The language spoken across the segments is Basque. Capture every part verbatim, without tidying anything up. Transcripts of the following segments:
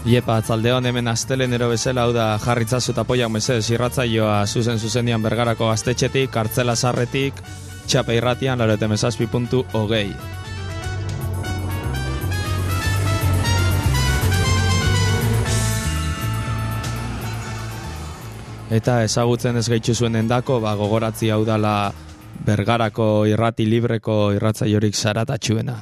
Iepa, atzaldeon hemen astelenero bezala, hau da jarritzazu eta poiak mesez, irratzaioa zuzen zuzenian Bergarako gaztetxetik, kartzela sarretik, txapa irratian, laurogeita hamazazpi puntu hogei. Eta ezagutzen ez gehitzu zuen endako, ba, gogoratzi hau dala Bergarako irrati libreko irratzaiorik zaratatxuena.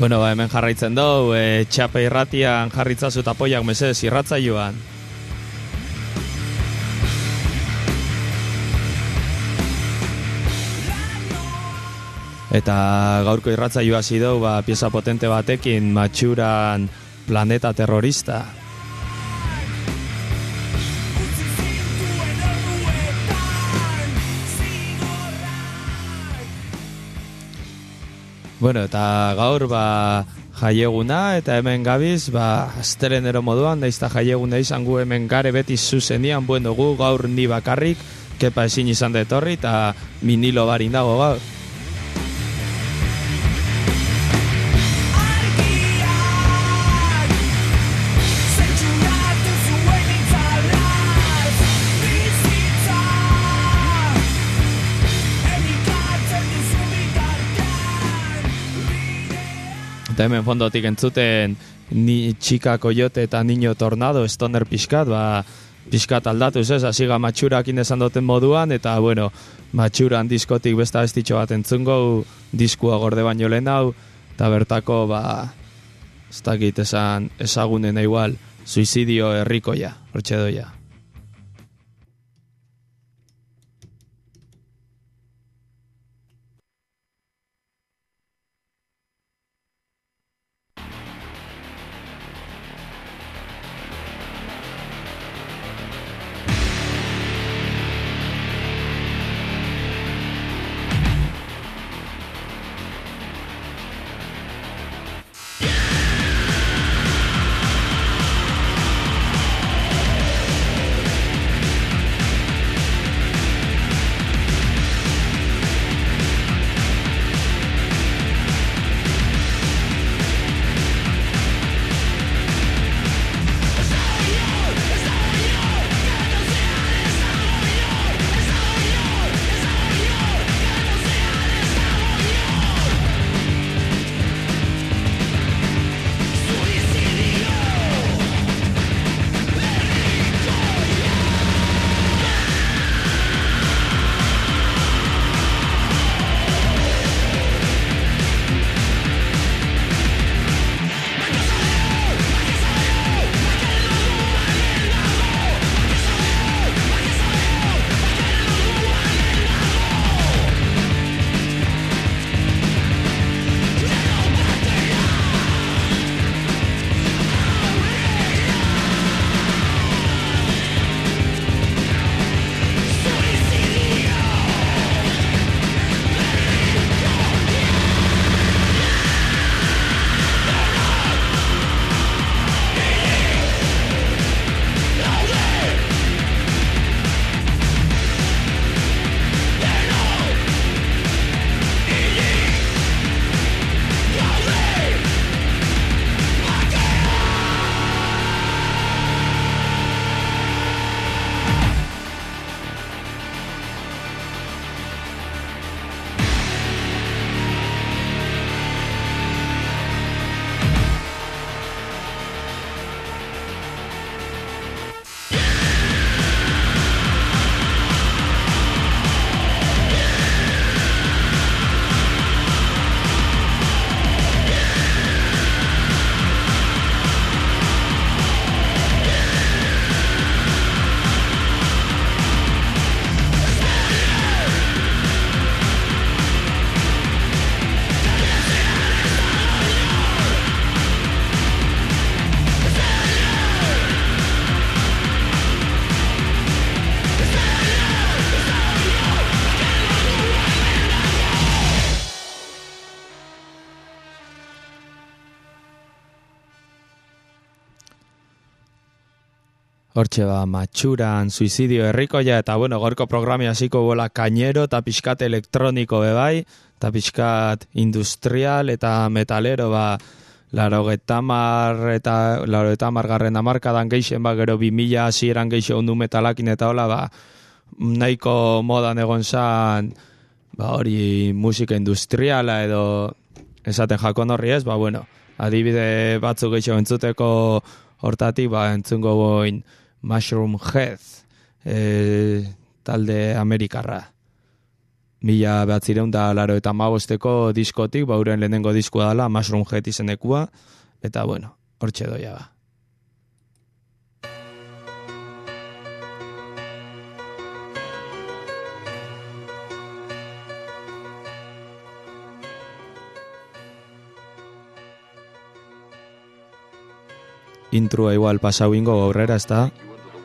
Bueno, ba, hemen jarraitzen dugu, e, Txape irratian jarritzazu eta poiak mesedez irratzaioan. Eta gaurko irratzaioa hasi dugu, ba, pieza potente batekin, Matxuran Planeta Terrorista. Bueno, eta gaur ba jaieguna eta hemen gabiz, ba astelenero moduan, naizta jaieguna izan gu hemen gare beti zuzenian, bueno, gu gaur ni bakarrik, kepa ezin izan detorri eta minilo barin dago gaur. Eta hemen fondotik entzuten ni Txika Koyote eta Niño Tornado, Stoner pixkat, ba, pixkat aldatuz ez, hasiga Matxurakin esan duten moduan, eta bueno, Matxuran diskotik besta bestitxo bat entzungo, diskua gorde baino lehen hau, eta bertako, ba, ez dakit esan ezagunen igual, suizidio herrikoia, hortxe doia. Hortxe ba, Matxuran, suizidio herrikoia, eta bueno, gorko programia hasiko bola kainero, eta pixkat elektroniko bebai, eta pixkat industrial, eta metalero, ba, larogetamar, eta larogetamar garren amarkadan geixen, ba, gero bi mila hasieran geixo ondu metalakin, eta hola, ba, nahiko modan egon zan, ba, hori musika industriala, edo esaten jakon horri ez, ba, bueno, adibide batzuk geixo entzuteko hortatik, ba, entzungo boin, Mushroom Head, e, talde Amerikarra. mila behatzireun da laro eta hamabosteko diskotik, bauren lehenengo diskoa dela, Mushroom Head izenekua, eta bueno, hortxe doia ba. Introa igual pasau ingo aurrera, ez da?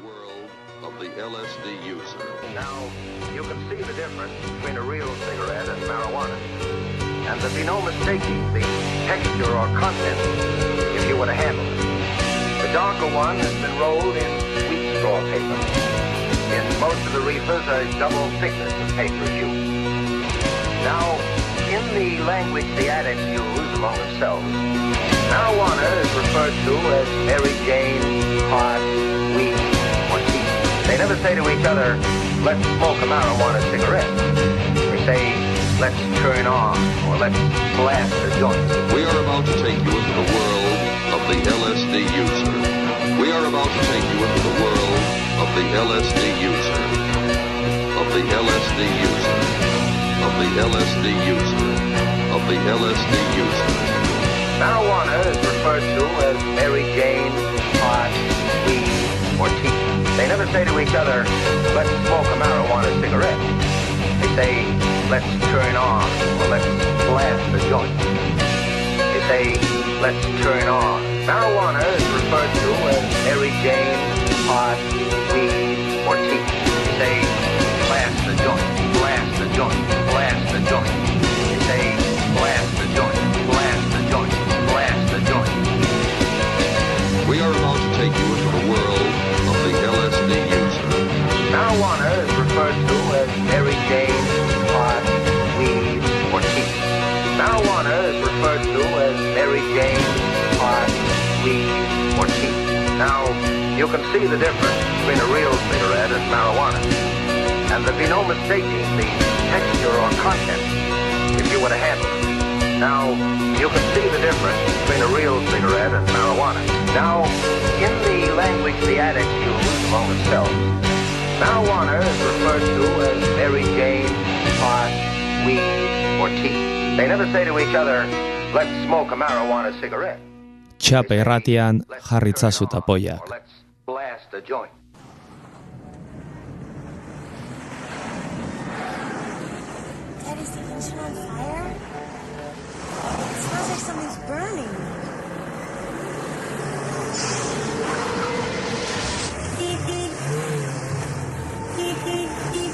And there'd be no mistaking the texture or content if you were to handle it. The darker one has been rolled in wheat straw paper. In most of the reefers, a double thickness of paper is used. Now, in the language the addicts use among themselves, marijuana is referred to as Mary Jane, pot, weed, or tea. They never say to each other, let's smoke a marijuana cigarette. They say, let's turn on, or let's blast a joint. We are about to take you into the world of the L S D user. We are about to take you into the world of the L S D user. Of the L S D user. Of the L S D user. Of the L S D user. Marijuana is referred to as Mary Jane, pot, weed, or tea. They never say to each other, let's smoke a marijuana cigarette. They say, let's turn on, or let's blast the joint. They say, let's turn on. Marijuana is referred to as Mary Jane, pot, weed, or tea. They say, blast the joint, blast the joint, blast the joint. They say, blast the joint, blast the joint, blast the joint. We are about to take you into the world of the L S D user. Marijuana is referred to as Mary Jane, pot, weed, or tea. Marijuana is referred to as Mary Jane, pot, weed, or tea. Now, you can see the difference between a real cigarette and marijuana. And there'd be no mistaking the texture or content if you were to handle it. Now, you can see the difference between a real cigarette and marijuana. Now, in the language the addicts use among themselves, marijuana is referred to as Mary Jane, pot, weed, or tea. They never say to each other, let's smoke a marijuana cigarette. Txape erratian jarritzazu tapoiak. Let's blast a joint. Dad, is the engine on fire? It smells like something's burning. Beep, beep. Beep, beep, beep.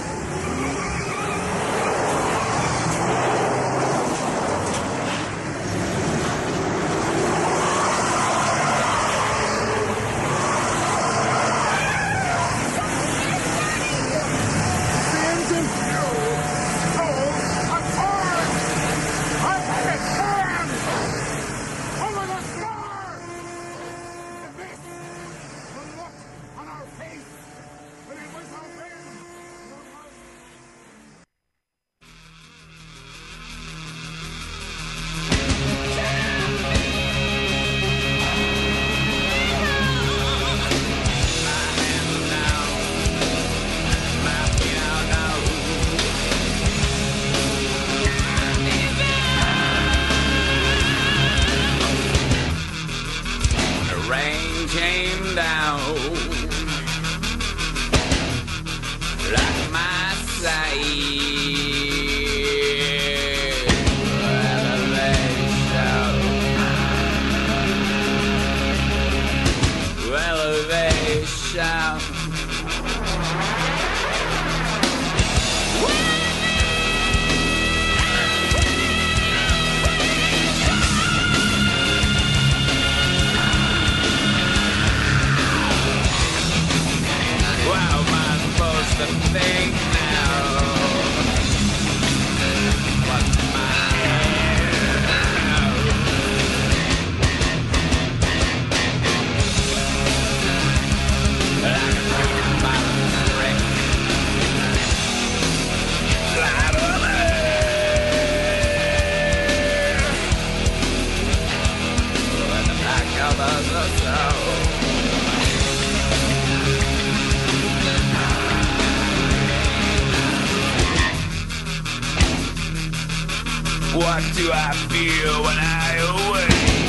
Ah! What do I feel when I awake?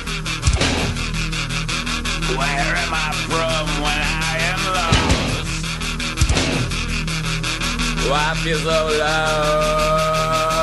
Where am I from when I am lost? Oh, I feel so lost.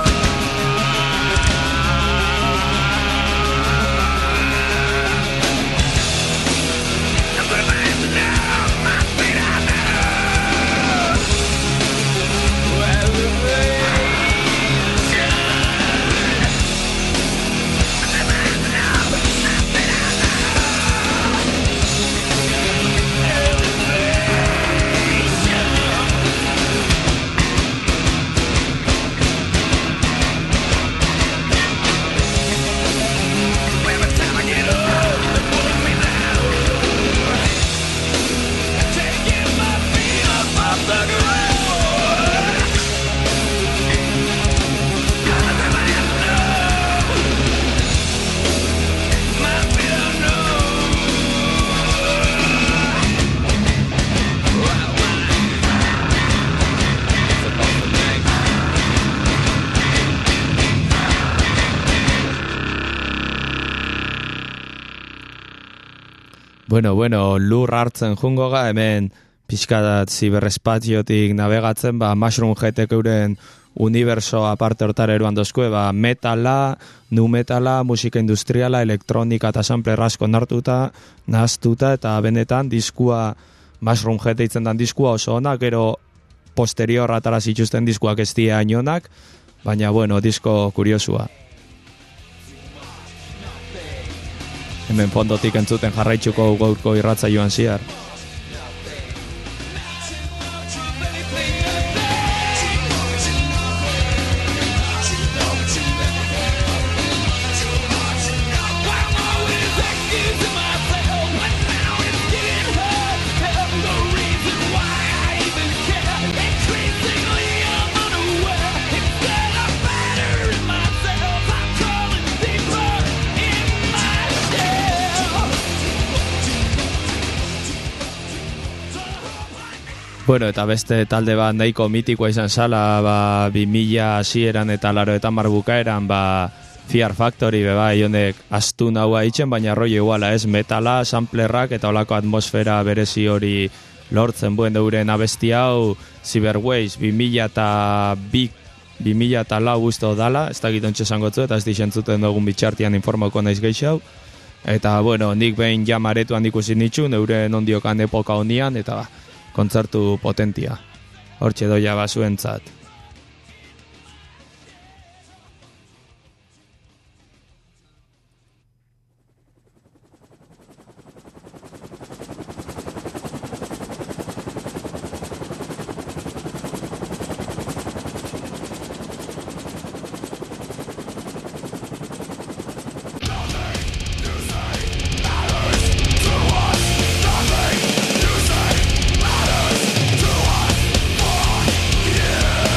Bueno, bueno, lur hartzen jungo ga, hemen pixkadat ziberespaziotik navegatzen, ba, Mushroom G T euren universo aparte hortar eruan dozkue, ba, metala, nu metala, musika industriala, elektronika eta sampler asko nartuta, nahaztuta, eta benetan diskua, Mushroom G T itzen dan diskua oso onak, gero posterior atara zituzten diskuak ez dira hainonak, baina, bueno, disko kuriosua. Hemen fondotik entzuten jarraitzuko gaurko irratsaioan ziar. Bueno, eta beste talde bat nahiko mitikoa izan zala, ba, bi mila hasieran eta laroetan marbukaeran, ba, Fear Factory, beba, ionek astu naua itxen, baina rollo iguala, ez, metala, samplerrak eta olako atmosfera berezi hori lortzen buen deuren abesti hau, Cyberways, bi mila eta bi, bi mila eta lau guztu dala, ez da gitontxe zangotzu, eta ez dixentzuten dugun bitxartian informauko naiz geixau. Eta, bueno, nik behin jamaretuan ikusi nitxun, euren ondiokan epoka honian, eta ba, kontzertu potentia. Hortxe doia basuentzat. Yeah.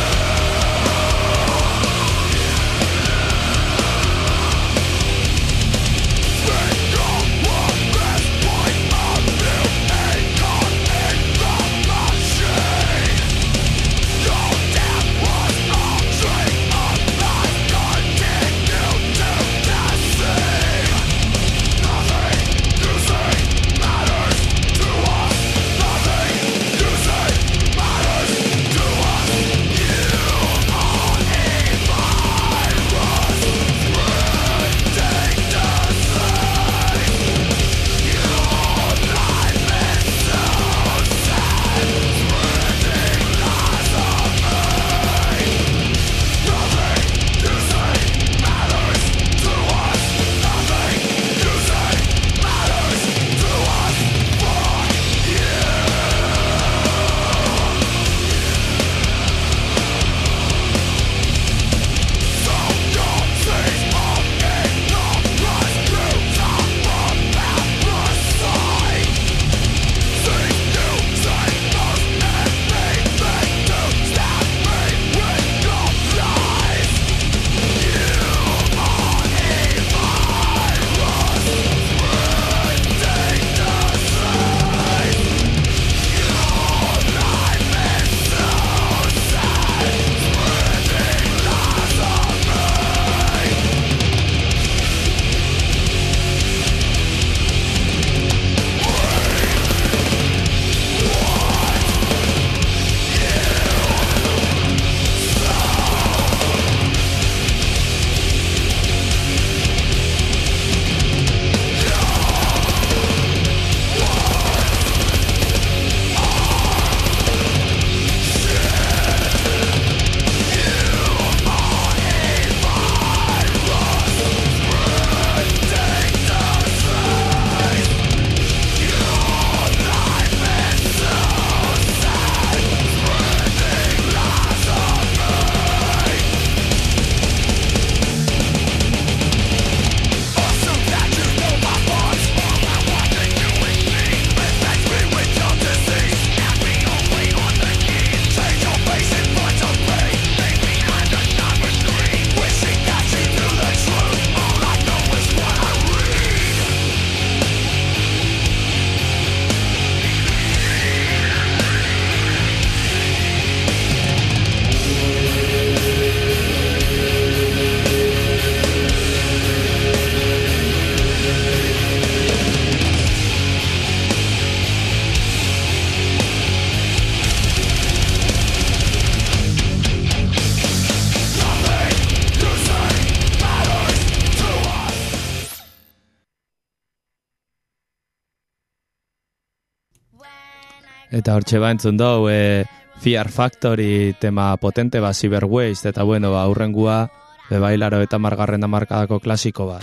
Eta hortxe ba entzun dugu, e, Fear Factory tema potente ba, Cyber Waste, eta bueno, ba, aurrengua, bebailaro eta margarren amarkadako klasiko bat.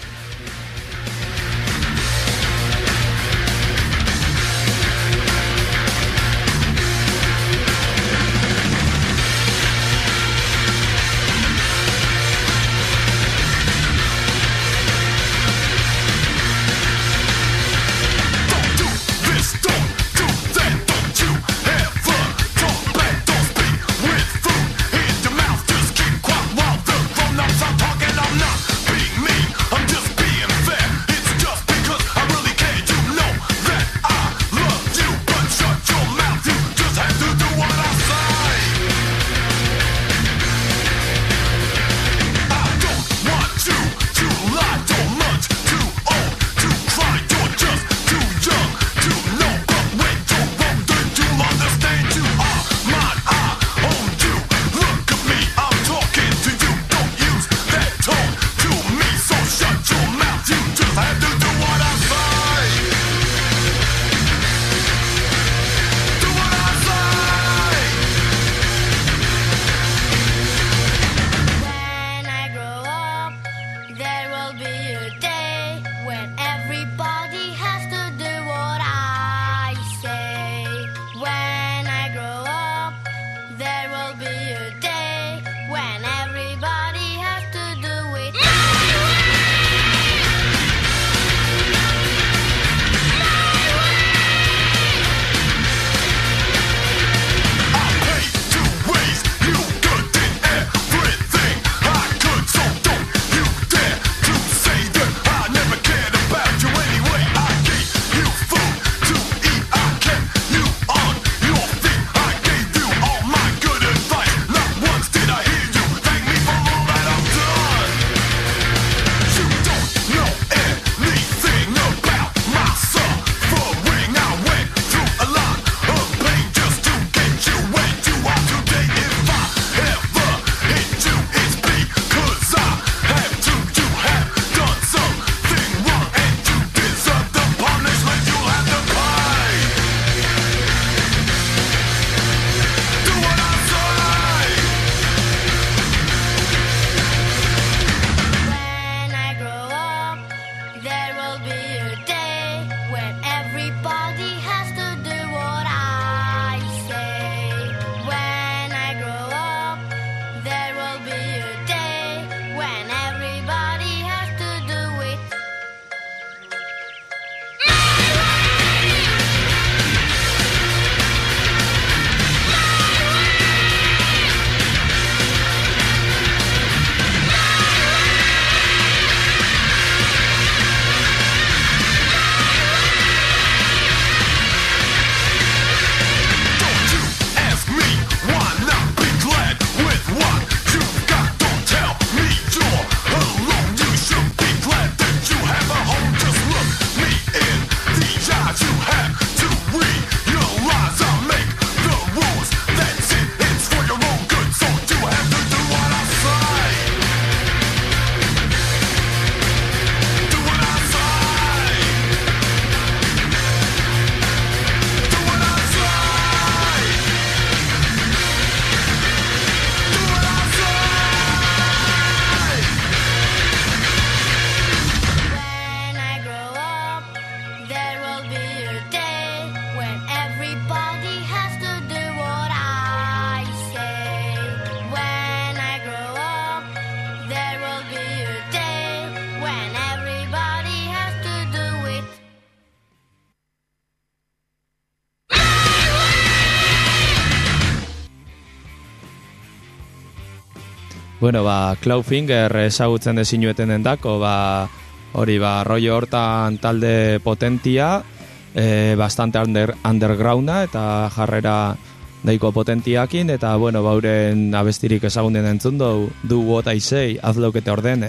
Bueno, ba, Clawfinger ezagutzen dezinueten dendako, ba, hori, ba, rollo hortan talde potentia, e, bastante under, undergrounda, eta jarrera daiko potentiakin, eta, bueno, bauren abestirik ezagunden entzun du, do what I say, haz lo que te ordene.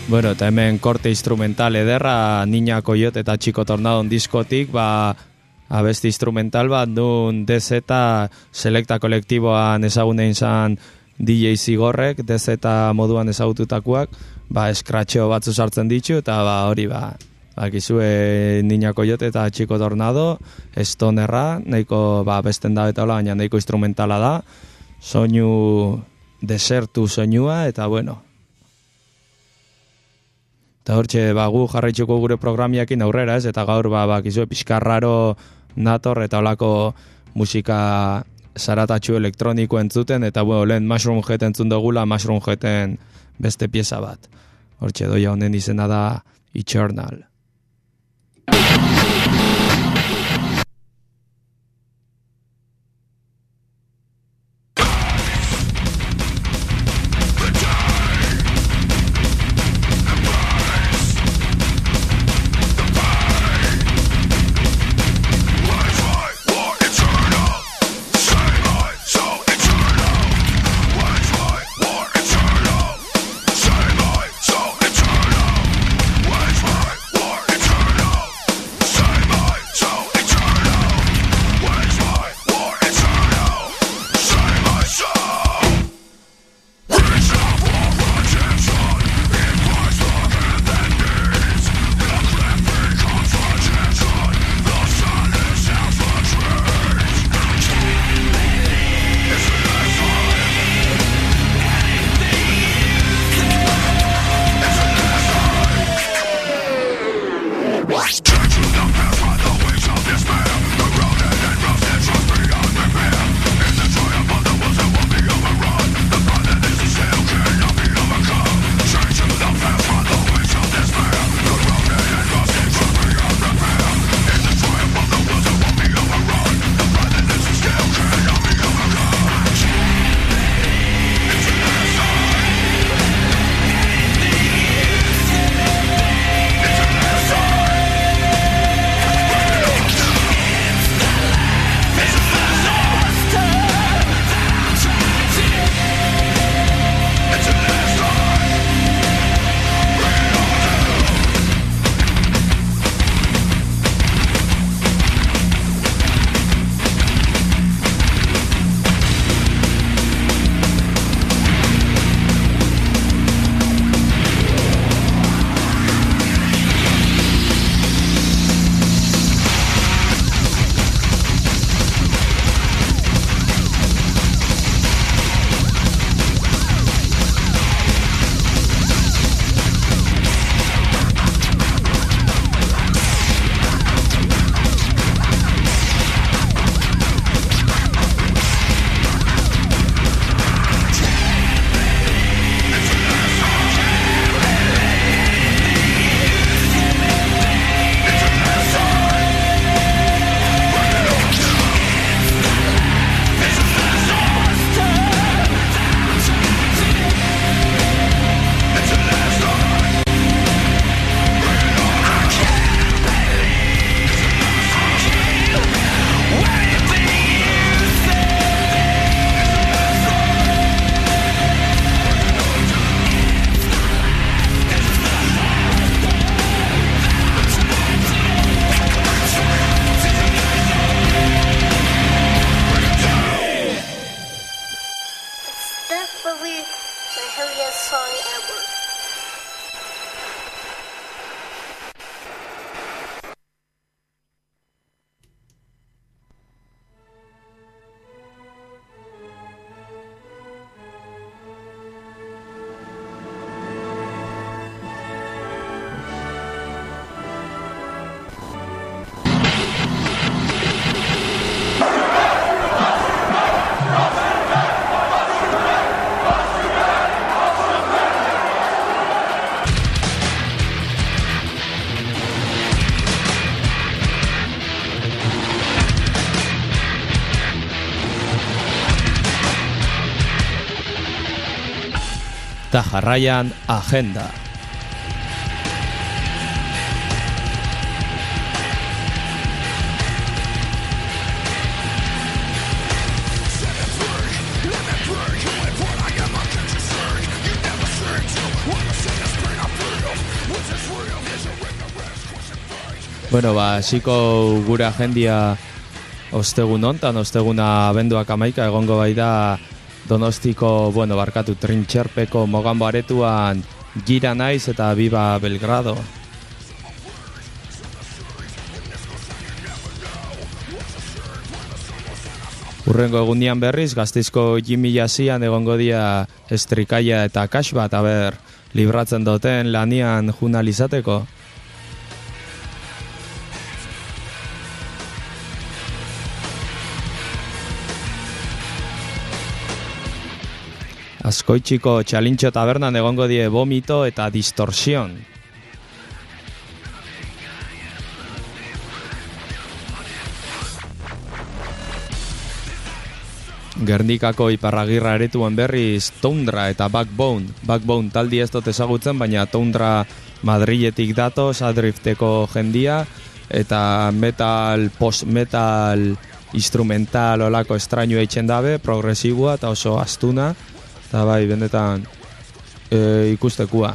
Bueno, eta hemen korte instrumental ederra, Niña Coyote eta Chico Tornadon diskotik, ba, abesti instrumental bat, dun D Z Selecta kolektiboan ezagunein zan D J Zigorrek, D Z moduan ezagututakoak, ba, eskratxeo batzu sartzen ditu, eta ba, hori ba, bakizue Niña Coyote eta Chico Tornado, stonerra, nahiko, ba, besten da eta hola, baina nahiko instrumentala da, soinu desertu soinua, eta bueno, eta hortxe, ba, gu jarraitzuko gure programiakin aurrera, ez? Eta gaur, ba, bakizue pixkarraro nator eta olako musika zaratatxu elektroniko entzuten, eta bueno, lehen Mushroom Head entzun dugula, Mushroom Headen beste pieza bat. Hortxe, doia honen izena da Eternal. eta jarraian agenda. Bueno, ba, hasiko gure agendia ostegun hontan, osteguna abenduak amaika egongo bai da Donostiko, bueno, barkatu, Trintxerpeko Moganbo aretuan gira naiz eta Viva Belgrado. Urrengo egunean berriz, Gasteizko Jimmy Jazzian egongo dia Estrikaia eta Kax bat, aber, libratzen duten lanian junalizateko. Azkoitxiko Txalintxo tabernan egongo die Vomito eta Distorsion. Gernikako Iparragirra aretuan berriz Tundra eta Backbone. Backbone taldi ez dut ezagutzen, baina Tundra Madriletik datoz, Adrifteko jendia, eta metal, post-metal, instrumental olako estrainu eitzen dabe, progresibua eta oso astuna, eta bai, benetan e, ikustekua.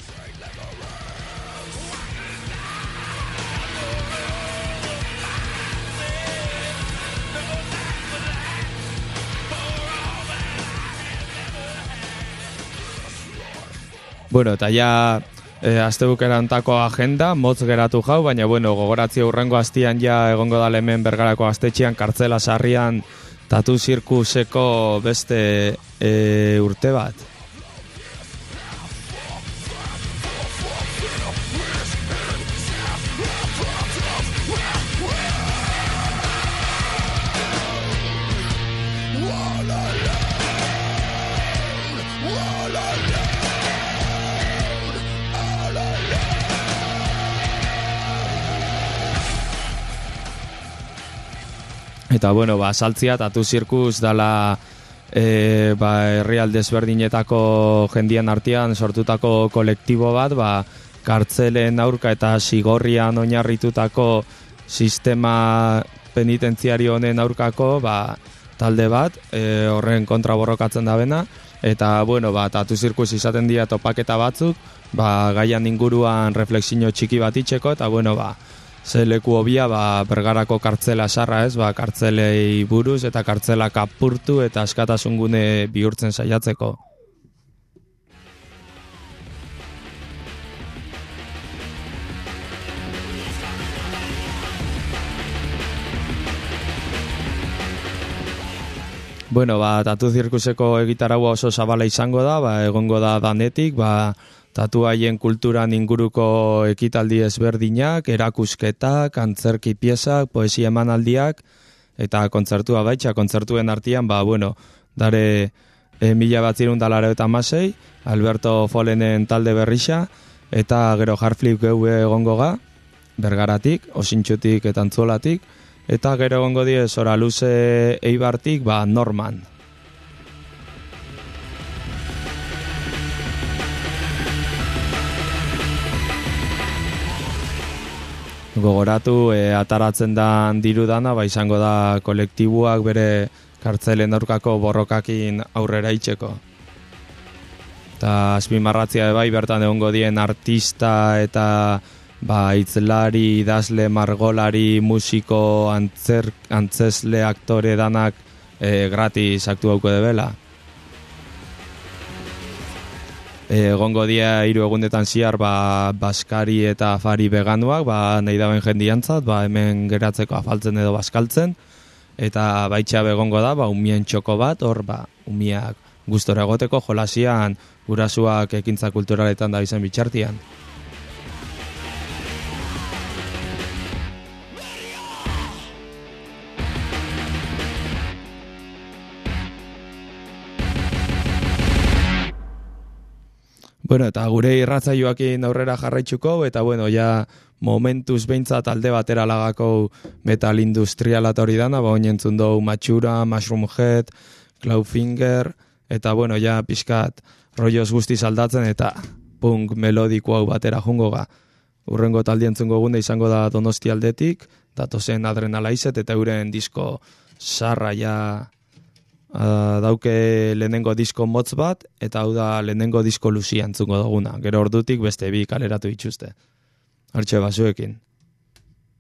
Bueno, eta ja e, astebukerantako agenda, motz geratu jau, baina bueno, gogoratzi urrengo astian ja egongo da hemen Bergarako Gaztetxean, Kartzela Sarrian, Tatu Zirkuseko beste e, urte bat. Eta bueno, ba, saltzia Tatu Zirkus dala e, ba, herrialde ezberdinetako jendien artean sortutako kolektibo bat, ba, kartzelen aurka eta zigorrian oinarritutako sistema penitentziario honen aurkako ba, talde bat, e, horren kontra borrokatzen da bena, eta bueno, ba, Tatu Zirkus izaten dira topaketa batzuk, ba, gaian inguruan reflexio txiki bat itxeko, eta bueno, ba, ze leku hobia ba, Bergarako kartzela sarra ez, ba, kartzelei buruz eta kartzela kapurtu eta askatasungune bihurtzen saiatzeko. Bueno, ba, Tatu Zirkuseko egitaragua oso zabala izango da, ba, egongo da danetik, ba, tatu haien kulturan inguruko ekitaldi ezberdinak, erakusketak, antzerki piezak, poesia emanaldiak, eta kontzertua baitxa, kontzertuen artean, ba, bueno, dare e, mila batzirun dalaro eta masei, Alberto Folenen talde berrixa, eta gero Hardflip geue egongo ga, Bergaratik, Osintxutik eta Antzolatik, eta gero egongo die Zora Luze Eibartik, ba, Norman. Gogoratu, e, ataratzen da diru dana, ba, izango da kolektibuak bere kartzelen aurkako borrokakin aurrera itxeko. Eta azpimarratzia bai, bertan egongo dien artista eta ba, hitzlari, idazle, margolari, musiko, antzer, antzesle, aktore danak e, gratis aktuauko debela. Egongo dia hiru egundetan ziar ba, baskari eta afari veganuak, ba, nahi daben jendiantzat, ba, hemen geratzeko afaltzen edo baskaltzen, eta baitxa egongo da, ba, umien txoko bat, hor, ba, umiak gustora egoteko jolasian gurasuak ekintza kulturaletan da izen bitxartian. Bueno, eta gure irratzaioakin aurrera jarraitzuko, eta bueno, ja momentuz behintzat alde batera lagako metal industriala hori dana, ba oinentzun dugu Matxura, Mushroom Head, Clawfinger, eta bueno, ja pixkat rollos guztiz aldatzen, eta punk melodiko hau batera jungo ga. Urrengo taldientzungo gunde izango da Donosti aldetik, datozen Adrenalaizet, eta euren disko sarra ja Uh, dauke lehenengo disko motz bat, eta hau da lehenengo disko luzia entzungo duguna. Gero ordutik beste bi kaleratu dituzte. Hortxe basuekin.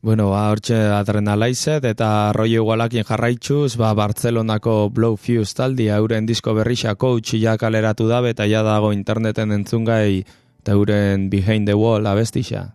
Bueno, ba, hortxe Adrenalized eta rollo igualakin jarraitxuz, ba, Bartzelonako Blowfuse taldi, euren disko berrixa Coach ja kaleratu dabe, eta ja dago interneten entzungai, eta euren Behind the Wall abestixa.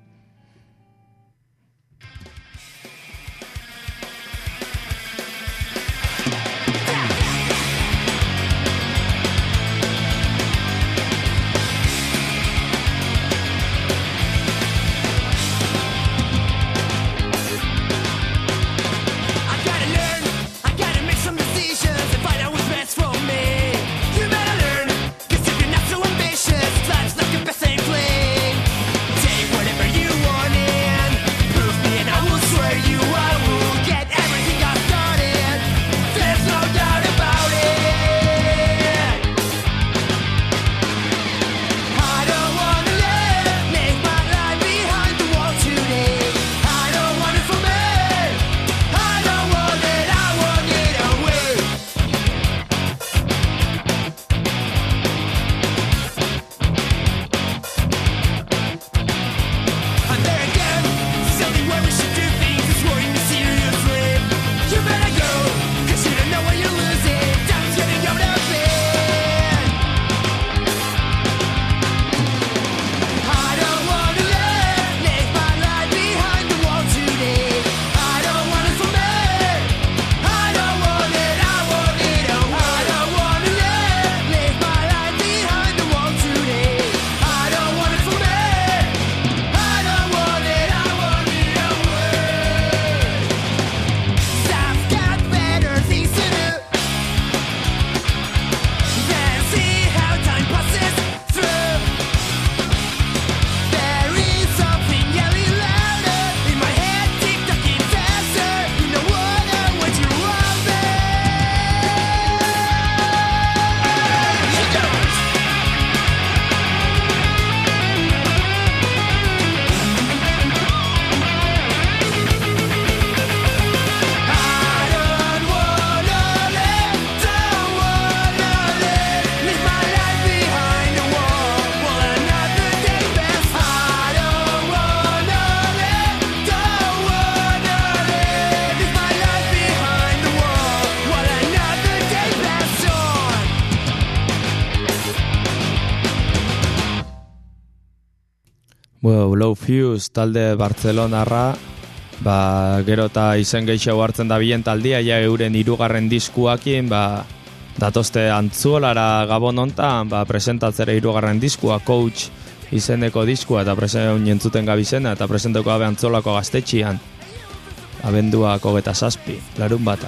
Bueno, Blowfuse talde Bartzelonarra, ba, gero eta izen gehiago hartzen da bien taldia, ja euren hirugarren diskuakin, ba, datozte Antzuolara Gabon hontan, ba, presentatzera hirugarren diskua, Coach izeneko diskua, eta presentatzen jentzuten gabizena, eta presentako gabe Antzolako gaztetxian, abenduak hogeta zazpi, larun bata.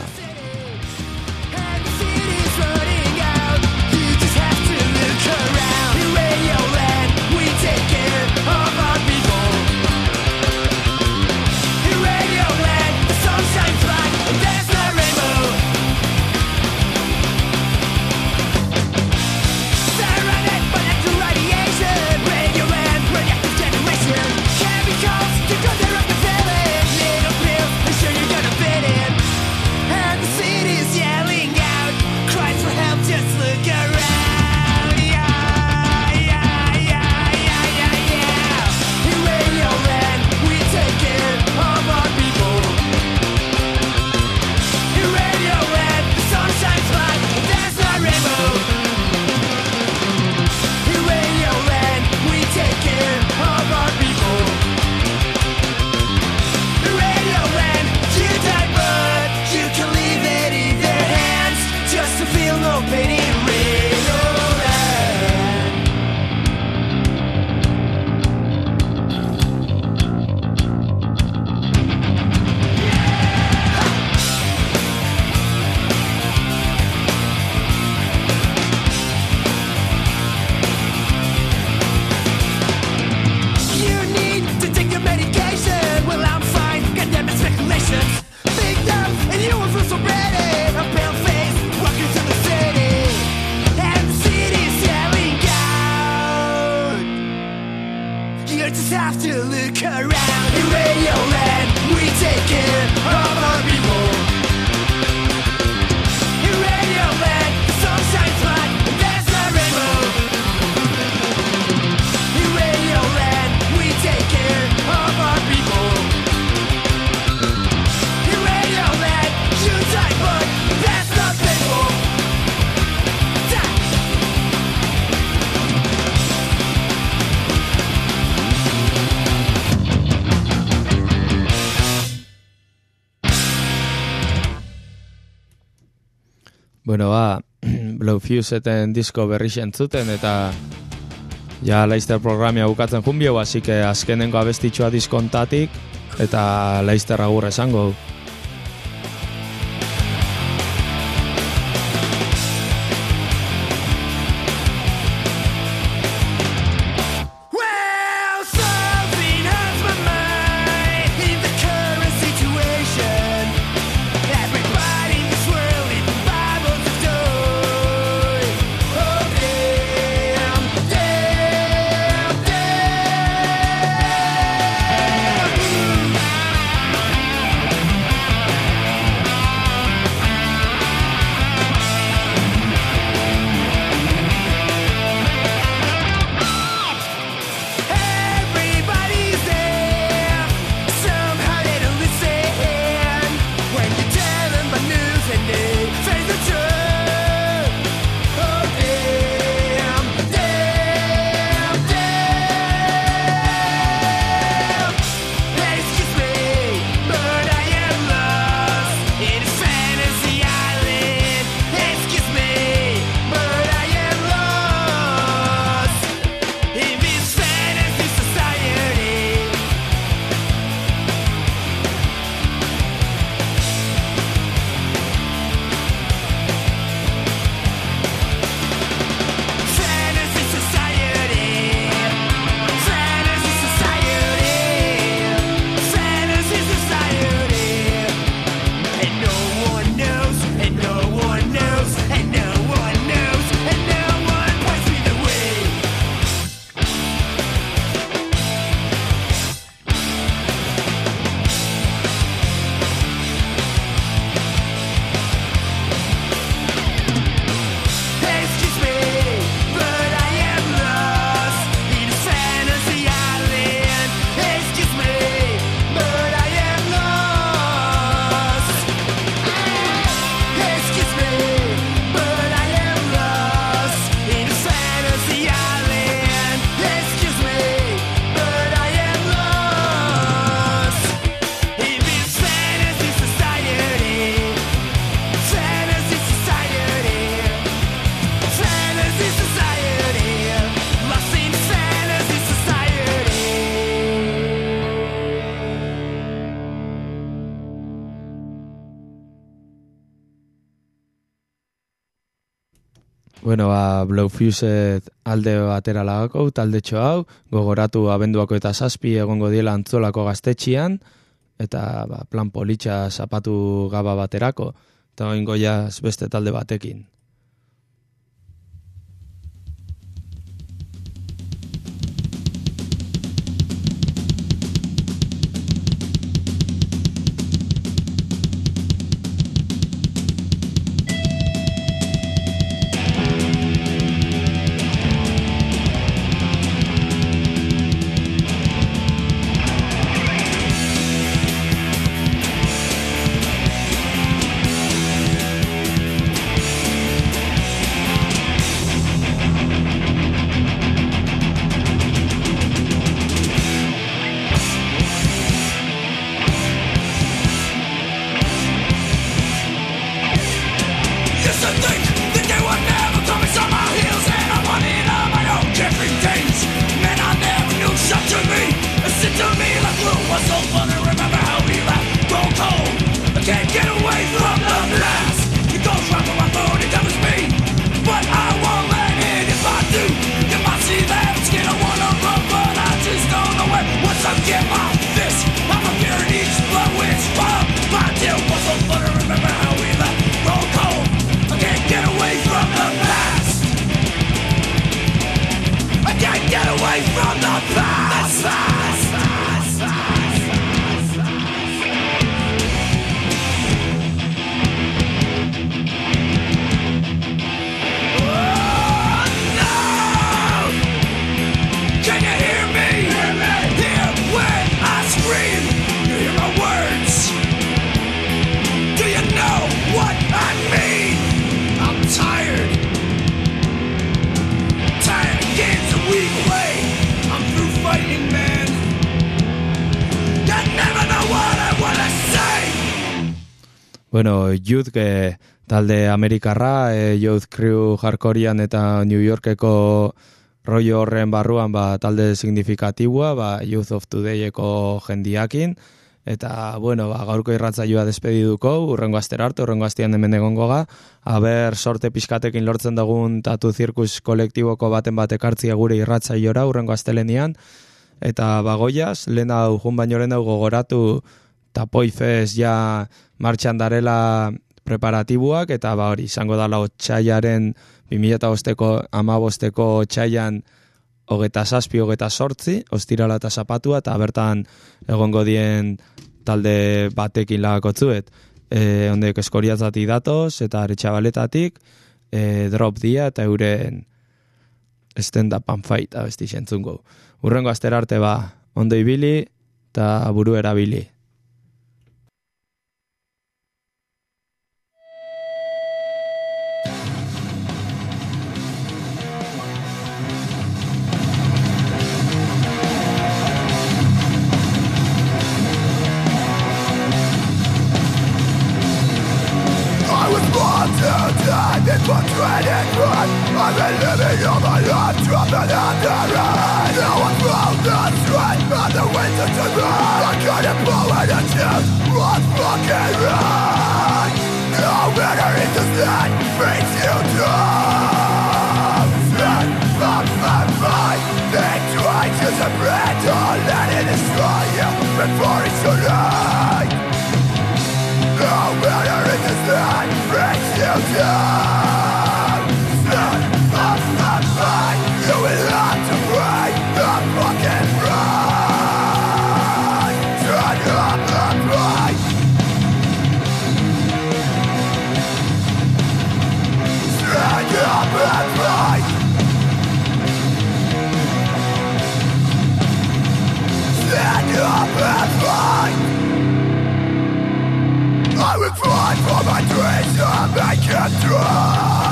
Because they're unfulfilling, little pills, I'm sure you're gonna fit in. And the Bueno, ba, Blowfuseten disko berri entzuten eta ja Leicester programia bukatzen junbio, así que azkenengo abestitxoa diskontatik eta Leicester agur esango. Bueno, ba, Blowfused alde batera lagako, taldetxo hau, gogoratu abenduako eta zazpi egongo diela Antzolako gaztetxian, eta ba, plan politxa zapatu gaba baterako, eta oingo jaz beste talde batekin. Fighting man bueno, Youth que talde Amerikarra, e, Youth Crew Hardcorean eta New Yorkeko rollo horren barruan ba, talde signifikatibua, ba, Youth of Todayeko jendiakin, eta, bueno, ba, gaurko irratzaioa despediduko, urrengo astera arte, urrengo astean hemen egongo ga, aber sorte pixkatekin lortzen dugun Tatu Zirkus kolektiboko baten bat ekartzia gure irratzaiora, urrengo astelenian, eta bagoiaz, lehen hau, jun baino lehen hau gogoratu, Tapoi Fest ja martxan darela preparatibuak, eta ba hori, izango dala otxaiaren bi mila bosteko amabosteko otxaian hogeta zazpi, hogeta sortzi, ostirala eta zapatua, eta bertan egongo dien talde batekin lagakotzuet. E, ondek eskoriatzati datoz, eta aretxabaletatik, e, drop dia, eta euren stand-up and fight, abesti sentzungo. Urrengo astera arte ba, ondo ibili, eta buru erabili. I've been living all my life, dropping out the rain. Now I'm found the strength of the winter to burn. I couldn't blow it a chance, what fucking right? No matter in the sun, brings you down. Stand up and fight, think twice as a breath. Don't let it destroy you before it's too late. No matter in the sun, brings you down. You will have to break the fucking right. Turn up the fight. Stand up and fight. Stand up and fight. I will fight for my dreams and make it true.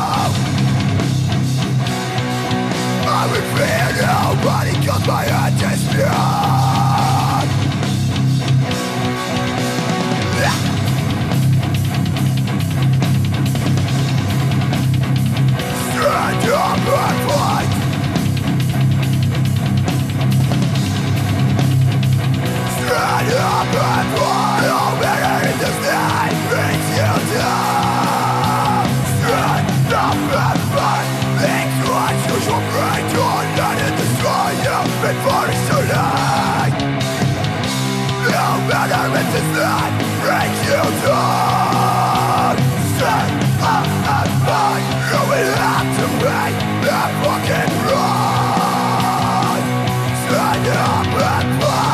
I would fear nobody cause my heart is pure. Stand up and fight. Stand up and fight. No matter in this night brings you down. Stand up and fight. Think twice, use your brain. Don't let it destroy you before it's too late. No matter if this night breaks you down. Stand up and fight. You will have to pay the fucking price. Stand up and fight.